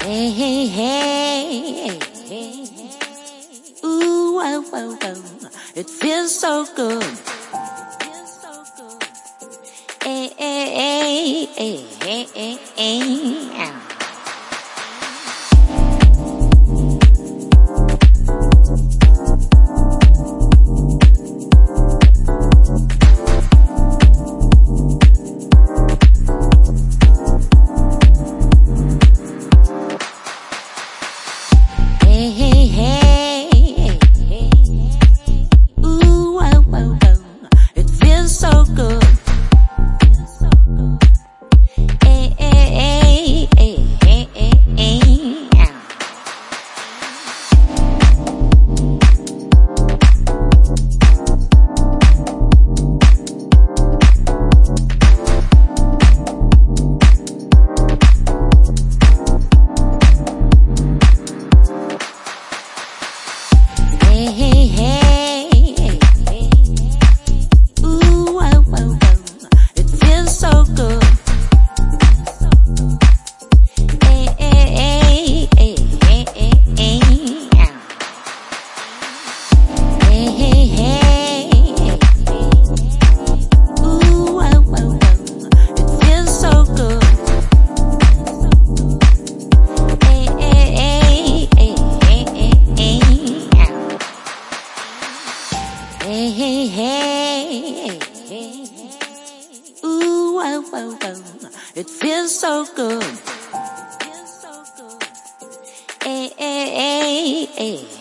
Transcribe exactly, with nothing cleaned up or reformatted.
Hey, hey, hey, hey. Ooh, wow, wow, wow. It feels so good. Hey, hey, hey, hey, hey, hey, hey. Hey, hey, hey, hey, ooh, wow, wow, wow. It feels so good. Hey, hey, hey, hey, hey, hey, hey. Hey, hey, hey, hey, ooh, wow, wow, wow. It feels so good. Hey, hey, hey, hey, hey, hey, hey. Hey, hey, hey, ooh, wow, wow, wow. It feels so good. Hey, hey, hey, hey, hey, hey, hey. Hey, hey, hey, hey, ooh, wow, wow, wow. It feels so good. Hey, hey, hey, hey.